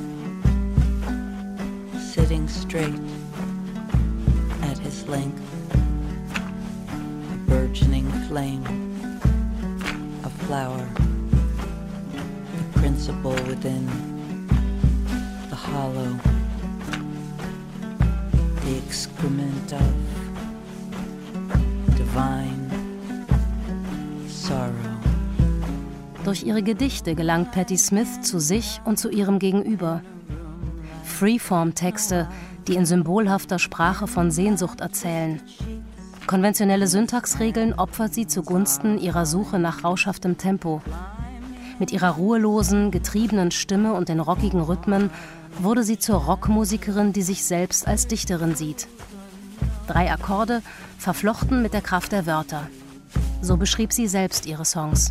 sitting straight at his length, a burgeoning flame, a flower, the principle within, the hollow, the excrement of divine sorrow. Durch ihre Gedichte gelangt Patti Smith zu sich und zu ihrem Gegenüber. Freeform-Texte, die in symbolhafter Sprache von Sehnsucht erzählen. Konventionelle Syntaxregeln opfert sie zugunsten ihrer Suche nach rauschhaftem Tempo. Mit ihrer ruhelosen, getriebenen Stimme und den rockigen Rhythmen wurde sie zur Rockmusikerin, die sich selbst als Dichterin sieht. Drei Akkorde, verflochten mit der Kraft der Wörter. So beschrieb sie selbst ihre Songs.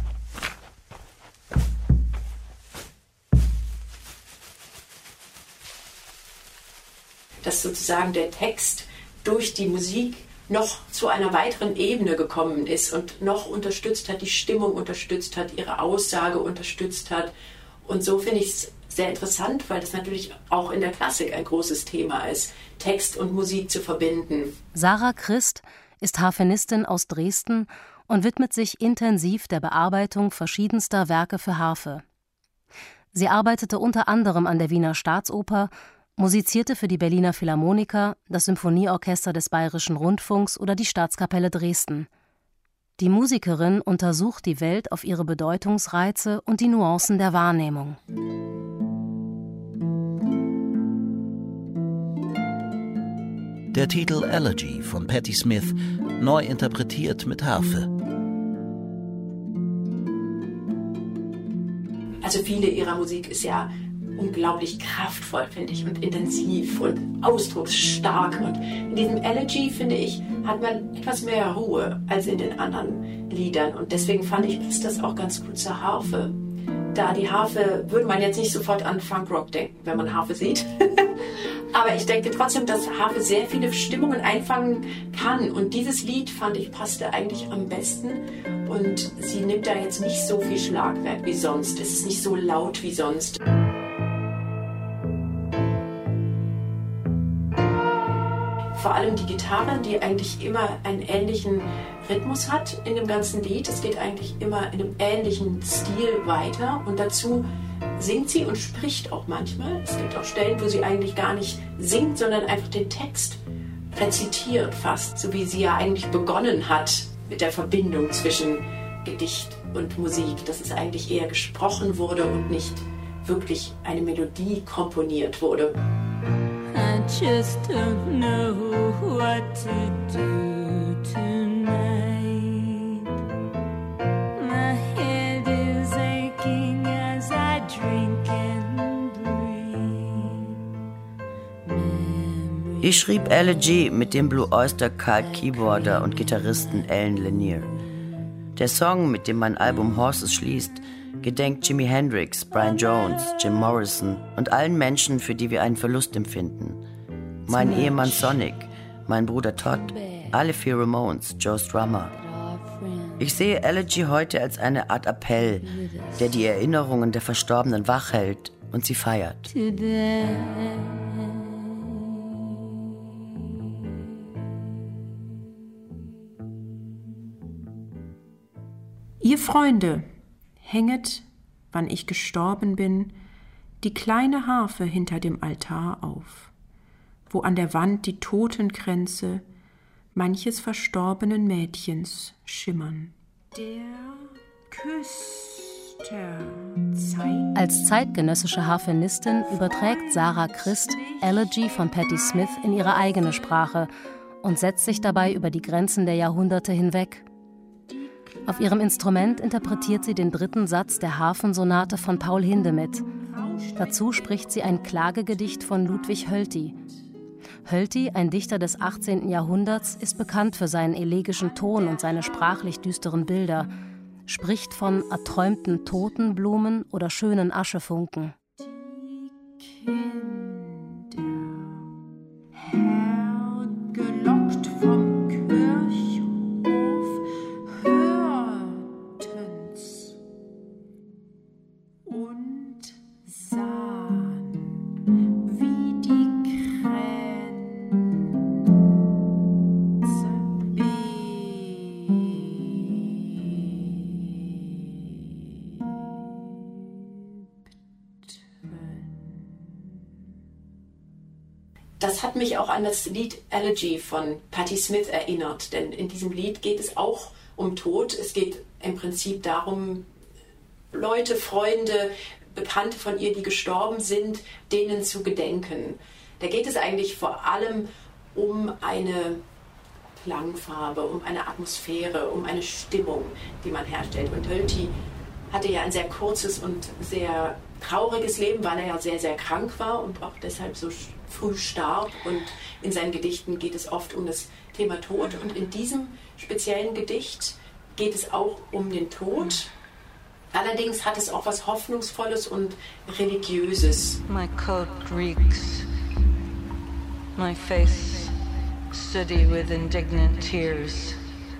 Dass sozusagen der Text durch die Musik noch zu einer weiteren Ebene gekommen ist und noch unterstützt hat, die Stimmung unterstützt hat, ihre Aussage unterstützt hat. Und so finde ich es sehr interessant, weil das natürlich auch in der Klassik ein großes Thema ist, Text und Musik zu verbinden. Sarah Christ ist Harfenistin aus Dresden und widmet sich intensiv der Bearbeitung verschiedenster Werke für Harfe. Sie arbeitete unter anderem an der Wiener Staatsoper, musizierte für die Berliner Philharmoniker, das Symphonieorchester des Bayerischen Rundfunks oder die Staatskapelle Dresden. Die Musikerin untersucht die Welt auf ihre Bedeutungsreize und die Nuancen der Wahrnehmung. Der Titel Elegy von Patti Smith, neu interpretiert mit Harfe. Also viele ihrer Musik ist ja unglaublich kraftvoll, finde ich, und intensiv und ausdrucksstark. Und in diesem Elegy, finde ich, hat man etwas mehr Ruhe als in den anderen Liedern. Und deswegen fand ich, passt das auch ganz gut zur Harfe. Da die Harfe, würde man jetzt nicht sofort an Funkrock denken, wenn man Harfe sieht. Aber ich denke trotzdem, dass Harfe sehr viele Stimmungen einfangen kann. Und dieses Lied, fand ich, passte eigentlich am besten. Und sie nimmt da jetzt nicht so viel Schlagwerk wie sonst. Es ist nicht so laut wie sonst. Vor allem die Gitarre, die eigentlich immer einen ähnlichen Rhythmus hat in dem ganzen Lied. Es geht eigentlich immer in einem ähnlichen Stil weiter. Und dazu singt sie und spricht auch manchmal. Es gibt auch Stellen, wo sie eigentlich gar nicht singt, sondern einfach den Text rezitiert fast. So wie sie ja eigentlich begonnen hat mit der Verbindung zwischen Gedicht und Musik. Dass es eigentlich eher gesprochen wurde und nicht wirklich eine Melodie komponiert wurde. I just don't know what to do tonight. My head is aching as I drink and breathe. Ich schrieb Elegy mit dem Blue Oyster Cult Keyboarder und Gitarristen Alan Lanier. Der Song, mit dem mein Album Horses schließt, gedenkt Jimi Hendrix, Brian Jones, Jim Morrison und allen Menschen, für die wir einen Verlust empfinden. Mein Ehemann Sonic, mein Bruder Todd, alle vier Ramones, Joe Strummer. Ich sehe Elegy heute als eine Art Appell, der die Erinnerungen der Verstorbenen wachhält und sie feiert. Ihr Freunde, hänget, wann ich gestorben bin, die kleine Harfe hinter dem Altar auf, wo an der Wand die Totenkränze manches verstorbenen Mädchens schimmern. Der Küster zeigt. Als zeitgenössische Harfenistin überträgt Sarah Christ Elegy von Patti Smith in ihre eigene Sprache und setzt sich dabei über die Grenzen der Jahrhunderte hinweg. Auf ihrem Instrument interpretiert sie den dritten Satz der Harfensonate von Paul Hindemith. Dazu spricht sie ein Klagegedicht von Ludwig Hölty. Hölty, ein Dichter des achtzehnten Jahrhunderts, ist bekannt für seinen elegischen Ton und seine sprachlich düsteren Bilder, spricht von erträumten Totenblumen oder schönen Aschefunken. Gelockt vom Kirchhof hörten's und sahen, wie die Kränze Das hat mich auch an das Lied Elegy von Patti Smith erinnert, denn in diesem Lied geht es auch um Tod. Es geht im Prinzip darum, Leute, Freunde, Bekannte von ihr, die gestorben sind, denen zu gedenken. Da geht es eigentlich vor allem um eine Klangfarbe, um eine Atmosphäre, um eine Stimmung, die man herstellt. Und Hölty hatte ja ein sehr kurzes und sehr trauriges Leben, weil er ja sehr, sehr krank war und auch deshalb so früh starb. Und in seinen Gedichten geht es oft um das Thema Tod. Und in diesem speziellen Gedicht geht es auch um den Tod. Allerdings hat es auch was Hoffnungsvolles und Religiöses. My coat reeks, my face city with indignant tears.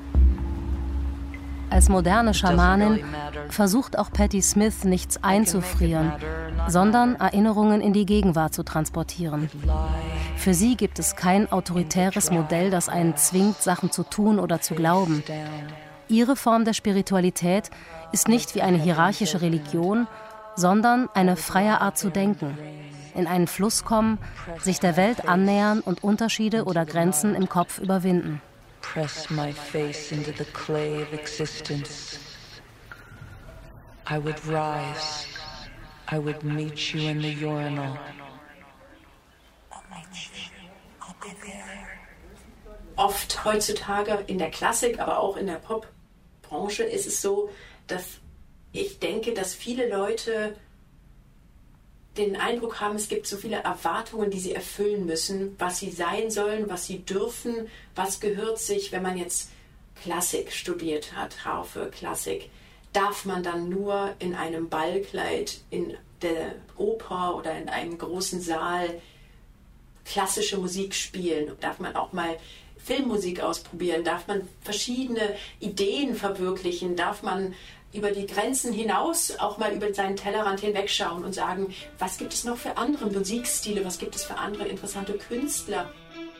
Als moderne Schamanin versucht auch Patti Smith nichts einzufrieren, sondern Erinnerungen in die Gegenwart zu transportieren. Für sie gibt es kein autoritäres Modell, das einen zwingt, Sachen zu tun oder zu glauben. Ihre Form der Spiritualität ist nicht wie eine hierarchische Religion, sondern eine freie Art zu denken. In einen Fluss kommen, sich der Welt annähern und Unterschiede oder Grenzen im Kopf überwinden. Press my face into the clay of existence. I would rise. I would meet you in the urinal. Oft heutzutage in der Klassik, aber auch in der Popbranche ist es so, dass ich denke, dass viele Leute den Eindruck haben, es gibt so viele Erwartungen, die sie erfüllen müssen, was sie sein sollen, was sie dürfen, was gehört sich, wenn man jetzt Klassik studiert hat, Harfe, Klassik, darf man dann nur in einem Ballkleid in der Oper oder in einem großen Saal klassische Musik spielen? Darf man auch mal Filmmusik ausprobieren? Darf man verschiedene Ideen verwirklichen? Darf man über die Grenzen hinaus auch mal über seinen Tellerrand hinwegschauen und sagen, was gibt es noch für andere Musikstile, was gibt es für andere interessante Künstler?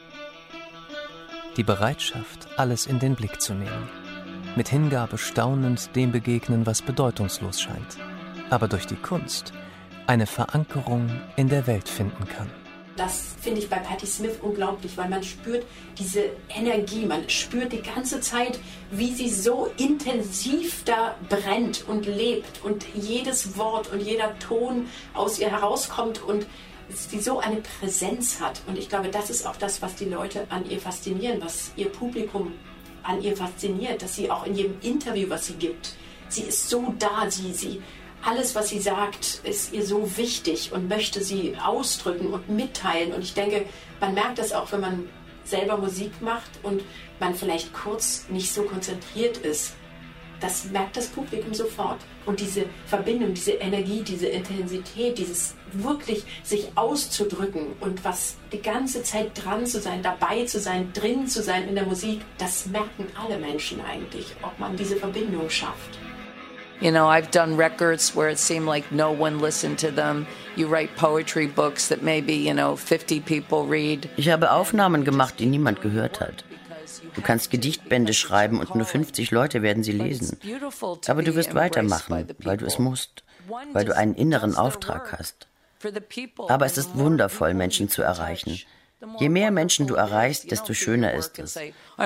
Die Bereitschaft, alles in den Blick zu nehmen. Mit Hingabe staunend dem begegnen, was bedeutungslos scheint, aber durch die Kunst eine Verankerung in der Welt finden kann. Das finde ich bei Patti Smith unglaublich, weil man spürt diese Energie, man spürt die ganze Zeit, wie sie so intensiv da brennt und lebt und jedes Wort und jeder Ton aus ihr herauskommt und sie so eine Präsenz hat. Und ich glaube, das ist auch das, was die Leute an ihr faszinieren, was ihr Publikum an ihr fasziniert, dass sie auch in jedem Interview, was sie gibt, sie ist so da, sie, sie alles, was sie sagt, ist ihr so wichtig und möchte sie ausdrücken und mitteilen. Und ich denke, man merkt das auch, wenn man selber Musik macht und man vielleicht kurz nicht so konzentriert ist. Das merkt das Publikum sofort. Und diese Verbindung, diese Energie, diese Intensität, dieses wirklich sich auszudrücken und was die ganze Zeit dran zu sein, dabei zu sein, drin zu sein in der Musik, das merken alle Menschen eigentlich, ob man diese Verbindung schafft. You know, I've done records where it seemed like no one listened to them. You write poetry books that maybe, you know, fifty people read. Ich habe Aufnahmen gemacht, die niemand gehört hat. Du kannst Gedichtbände schreiben und nur fünfzig Leute werden sie lesen. Aber du wirst weitermachen, weil du es musst, weil du einen inneren Auftrag hast. Aber es ist wundervoll, Menschen zu erreichen. Je mehr Menschen du erreichst, desto schöner ist es.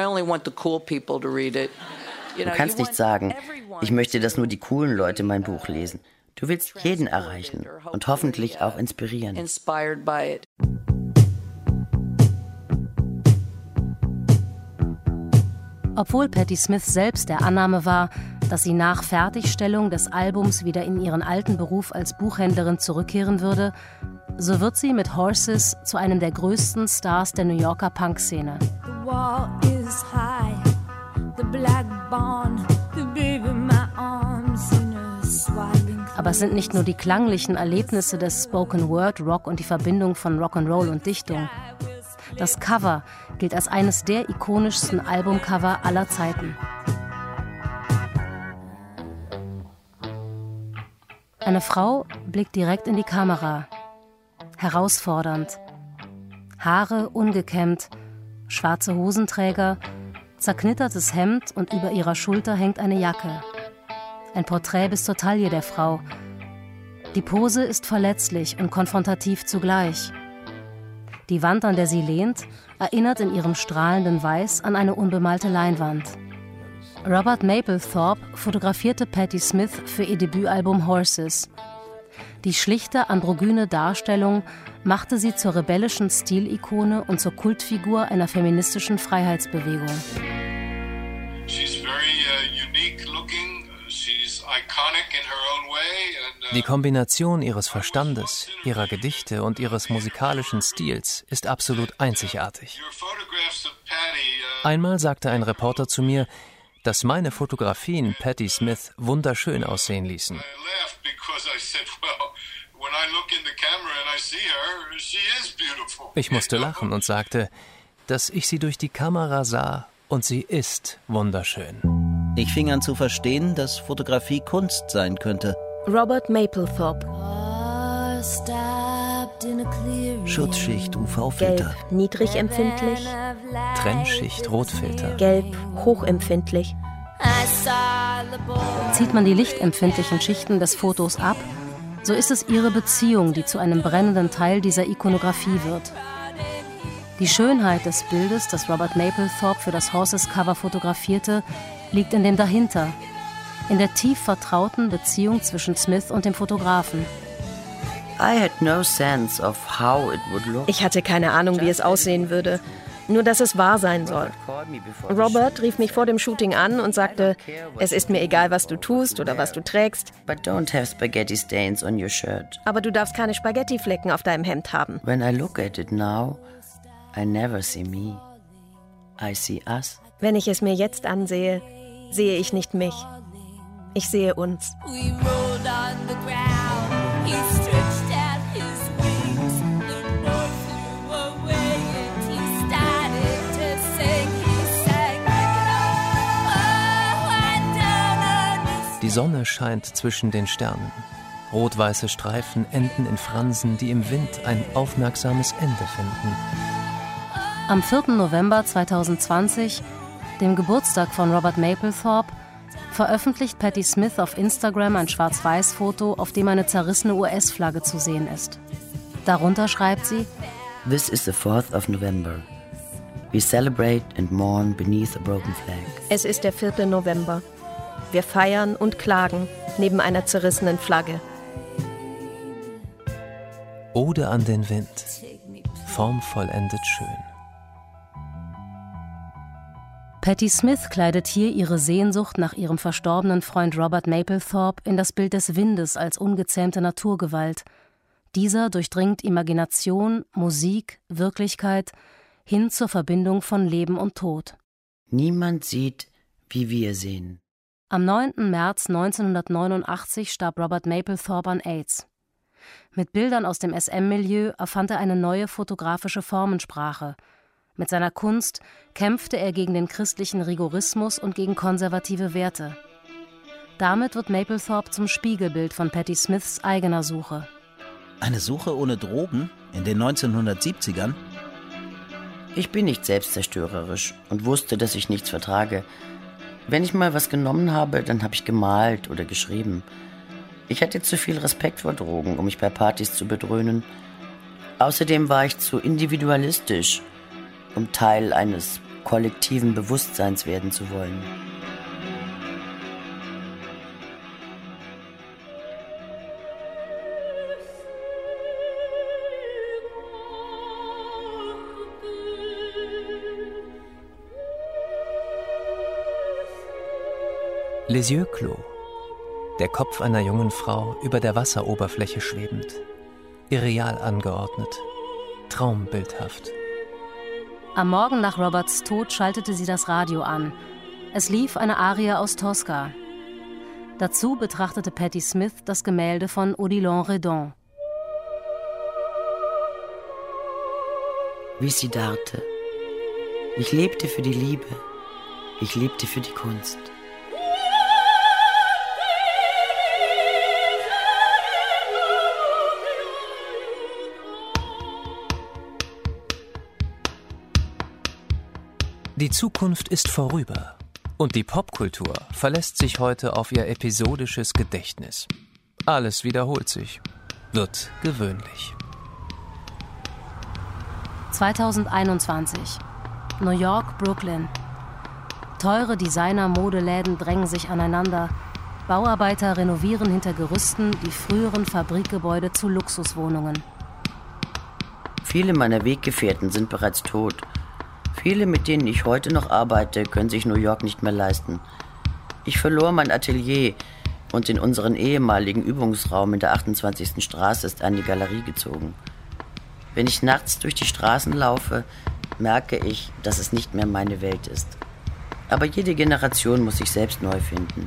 Du kannst nicht sagen, ich möchte, dass nur die coolen Leute mein Buch lesen. Du willst jeden erreichen und hoffentlich auch inspirieren. Obwohl Patti Smith selbst der Annahme war, dass sie nach Fertigstellung des Albums wieder in ihren alten Beruf als Buchhändlerin zurückkehren würde, so wird sie mit Horses zu einem der größten Stars der New Yorker Punk-Szene. The wall is high, the black barn, the baby in my arms in a swaddling. Aber es sind nicht nur die klanglichen Erlebnisse des Spoken Word Rock und die Verbindung von Rock'n'Roll und Dichtung. Das Cover gilt als eines der ikonischsten Albumcover aller Zeiten. Eine Frau blickt direkt in die Kamera. Herausfordernd. Haare ungekämmt, schwarze Hosenträger, zerknittertes Hemd und über ihrer Schulter hängt eine Jacke. Ein Porträt bis zur Taille der Frau. Die Pose ist verletzlich und konfrontativ zugleich. Die Wand, an der sie lehnt, erinnert in ihrem strahlenden Weiß an eine unbemalte Leinwand. Robert Mapplethorpe fotografierte Patti Smith für ihr Debütalbum Horses. Die schlichte, androgyne Darstellung machte sie zur rebellischen Stilikone und zur Kultfigur einer feministischen Freiheitsbewegung. She's very uh, unique looking. She's iconic in her own way. And, uh, Die Kombination ihres Verstandes, ihrer Gedichte und ihres musikalischen Stils ist absolut einzigartig. Einmal sagte ein Reporter zu mir, dass meine Fotografien Patti Smith wunderschön aussehen ließen. Ich musste lachen und sagte, dass ich sie durch die Kamera sah und sie ist wunderschön. Ich fing an zu verstehen, dass Fotografie Kunst sein könnte. Robert Mapplethorpe. Schutzschicht, U V-Filter. Gelb, niedrig empfindlich. Trennschicht, Rotfilter. Gelb, hochempfindlich. Zieht man die lichtempfindlichen Schichten des Fotos ab, so ist es ihre Beziehung, die zu einem brennenden Teil dieser Ikonografie wird. Die Schönheit des Bildes, das Robert Mapplethorpe für das Horses-Cover fotografierte, liegt in dem dahinter, in der tief vertrauten Beziehung zwischen Smith und dem Fotografen. I had no sense of how it would look. Ich hatte keine Ahnung, wie es aussehen würde, nur dass es wahr sein soll. Robert rief mich vor dem Shooting an und sagte, es ist mir egal, was du tust oder was du trägst. But don't have spaghetti stains on your shirt. Aber du darfst keine Spaghettiflecken auf deinem Hemd haben. When I look at it now, I never see me. I see us. Wenn ich es mir jetzt ansehe, sehe ich nicht mich. Ich sehe uns. Die Sonne scheint zwischen den Sternen. Rot-weiße Streifen enden in Fransen, die im Wind ein aufmerksames Ende finden. Am vierten November zweitausendzwanzig, dem Geburtstag von Robert Mapplethorpe, veröffentlicht Patti Smith auf Instagram ein Schwarz-Weiß-Foto, auf dem eine zerrissene U S-Flagge zu sehen ist. Darunter schreibt sie: This is the fourth of November. We celebrate and mourn beneath a broken flag. Es ist der vierte November. Wir feiern und klagen neben einer zerrissenen Flagge. Ode an den Wind, formvollendet schön. Patti Smith kleidet hier ihre Sehnsucht nach ihrem verstorbenen Freund Robert Mapplethorpe in das Bild des Windes als ungezähmte Naturgewalt. Dieser durchdringt Imagination, Musik, Wirklichkeit hin zur Verbindung von Leben und Tod. Niemand sieht, wie wir sehen. Am neunten März neunzehnhundertneunundachtzig starb Robert Mapplethorpe an AIDS. Mit Bildern aus dem S M-Milieu erfand er eine neue fotografische Formensprache. Mit seiner Kunst kämpfte er gegen den christlichen Rigorismus und gegen konservative Werte. Damit wird Mapplethorpe zum Spiegelbild von Patti Smiths eigener Suche. Eine Suche ohne Drogen in den neunzehnhundertsiebzigern? Ich bin nicht selbstzerstörerisch und wusste, dass ich nichts vertrage. Wenn ich mal was genommen habe, dann habe ich gemalt oder geschrieben. Ich hatte zu viel Respekt vor Drogen, um mich bei Partys zu bedröhnen. Außerdem war ich zu individualistisch, um Teil eines kollektiven Bewusstseins werden zu wollen. Les yeux clos. Der Kopf einer jungen Frau über der Wasseroberfläche schwebend. Irreal angeordnet. Traumbildhaft. Am Morgen nach Roberts Tod schaltete sie das Radio an. Es lief eine Arie aus Tosca. Dazu betrachtete Patti Smith das Gemälde von Odilon Redon. Wie sie darte. Ich lebte für die Liebe. Ich lebte für die Kunst. Die Zukunft ist vorüber und die Popkultur verlässt sich heute auf ihr episodisches Gedächtnis. Alles wiederholt sich, wird gewöhnlich. zweitausendeinundzwanzig. New York, Brooklyn. Teure Designer-Modeläden drängen sich aneinander. Bauarbeiter renovieren hinter Gerüsten die früheren Fabrikgebäude zu Luxuswohnungen. Viele meiner Weggefährten sind bereits tot. Viele, mit denen ich heute noch arbeite, können sich New York nicht mehr leisten. Ich verlor mein Atelier und in unseren ehemaligen Übungsraum in der achtundzwanzigsten Straße ist eine Galerie gezogen. Wenn ich nachts durch die Straßen laufe, merke ich, dass es nicht mehr meine Welt ist. Aber jede Generation muss sich selbst neu finden.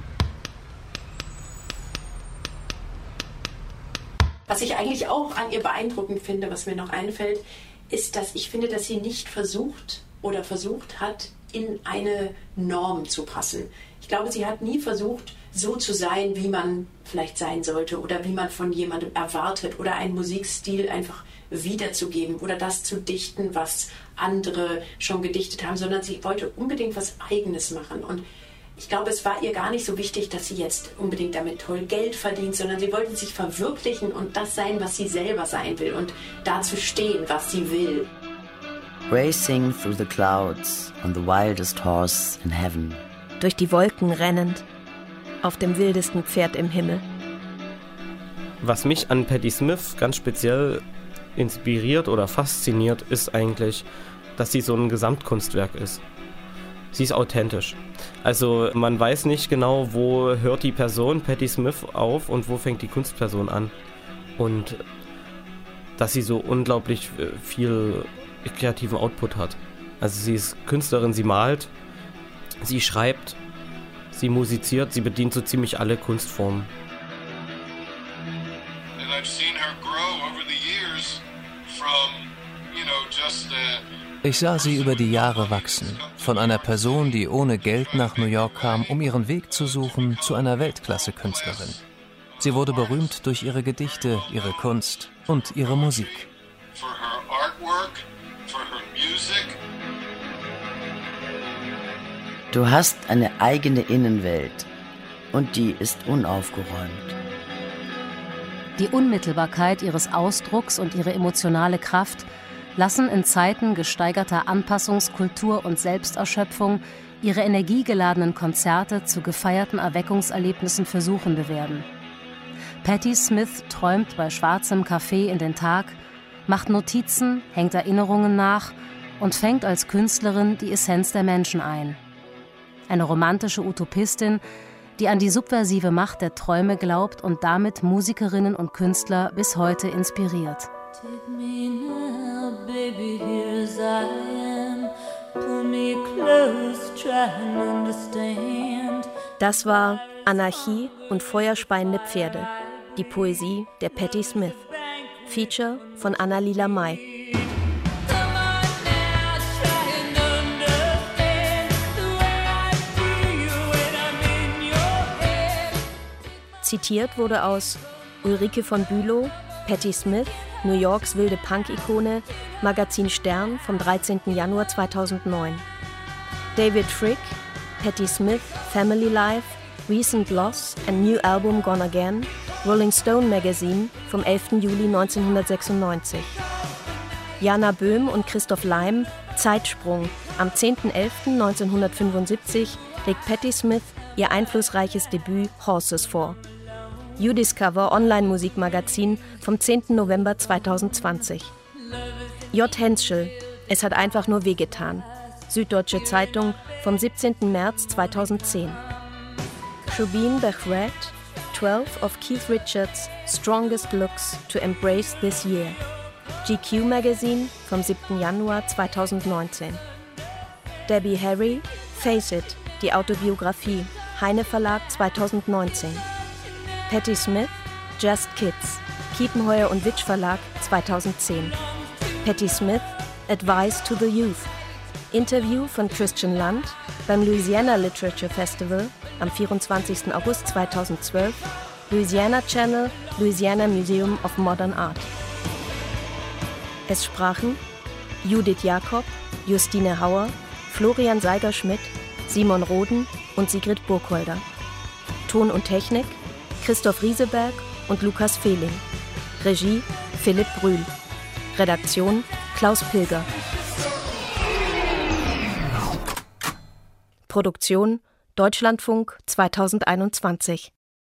Was ich eigentlich auch an ihr beeindruckend finde, was mir noch einfällt, ist, dass ich finde, dass sie nicht versucht, oder versucht hat, in eine Norm zu passen. Ich glaube, sie hat nie versucht, so zu sein, wie man vielleicht sein sollte oder wie man von jemandem erwartet oder einen Musikstil einfach wiederzugeben oder das zu dichten, was andere schon gedichtet haben, sondern sie wollte unbedingt was Eigenes machen. Und ich glaube, es war ihr gar nicht so wichtig, dass sie jetzt unbedingt damit toll Geld verdient, sondern sie wollte sich verwirklichen und das sein, was sie selber sein will und dazu stehen, was sie will. Racing through the clouds on the wildest horse in heaven. Durch die Wolken rennend, auf dem wildesten Pferd im Himmel. Was mich an Patti Smith ganz speziell inspiriert oder fasziniert, ist eigentlich, dass sie so ein Gesamtkunstwerk ist. Sie ist authentisch. Also man weiß nicht genau, wo hört die Person Patti Smith auf und wo fängt die Kunstperson an. Und dass sie so unglaublich viel kreativen Output hat. Also sie ist Künstlerin, sie malt, sie schreibt, sie musiziert, sie bedient so ziemlich alle Kunstformen. And I've seen her grow over the years from, you know, just a Ich sah sie über die Jahre wachsen, von einer Person, die ohne Geld nach New York kam, um ihren Weg zu suchen, zu einer Weltklasse-Künstlerin. Sie wurde berühmt durch ihre Gedichte, ihre Kunst und ihre Musik. for her artwork, for her music. Du hast eine eigene Innenwelt und die ist unaufgeräumt. Die Unmittelbarkeit ihres Ausdrucks und ihre emotionale Kraft lassen in Zeiten gesteigerter Anpassungskultur und Selbsterschöpfung ihre energiegeladenen Konzerte zu gefeierten Erweckungserlebnissen für Suchende werden. Patti Smith träumt bei schwarzem Kaffee in den Tag, macht Notizen, hängt Erinnerungen nach und fängt als Künstlerin die Essenz der Menschen ein. Eine romantische Utopistin, die an die subversive Macht der Träume glaubt und damit Musikerinnen und Künstler bis heute inspiriert. Take me now, baby, here as I am. Pull me close, try and understand. Das war Anarchie und feuerspeiende Pferde, die Poesie der Patti Smith. Feature von Anna-Lila May. Zitiert wurde aus Ulrike von Bülow, Patti Smith, New Yorks wilde Punk-Ikone, Magazin Stern vom dreizehnten Januar zweitausendneun. David Fricke, Patti Smith, Family Life, Recent Loss and New Album Gone Again, Rolling Stone Magazine vom elften Juli neunzehnhundertsechsundneunzig. Jana Böhm und Christoph Leim, Zeitsprung. Am zehnten elften neunzehnhundertfünfundsiebzig legt Patti Smith ihr einflussreiches Debüt Horses vor. U-Discover Online-Musikmagazin vom zehnten November zweitausendzwanzig. J. Henschel, Es hat einfach nur wehgetan. Süddeutsche Zeitung vom siebzehnten März zweitausendzehn. Shubin Bechret, twelve of Keith Richards' Strongest Looks to Embrace This Year. G Q Magazine vom siebten Januar zweitausendneunzehn. Debbie Harry, Face It, die Autobiografie, Heine Verlag zweitausendneunzehn. Patti Smith, Just Kids, Kiepenheuer und Witsch Verlag zweitausendzehn. Patti Smith, Advice to the Youth. Interview von Christian Land beim Louisiana Literature Festival am vierundzwanzigsten August zweitausendzwölf, Louisiana Channel, Louisiana Museum of Modern Art. Es sprachen Judith Jakob, Justine Hauer, Florian Seiger-Schmidt, Simon Roden und Sigrid Burkholder. Ton und Technik Christoph Rieseberg und Lukas Fehling. Regie Philipp Brühl. Redaktion Klaus Pilger. Produktion Deutschlandfunk zweitausendeinundzwanzig.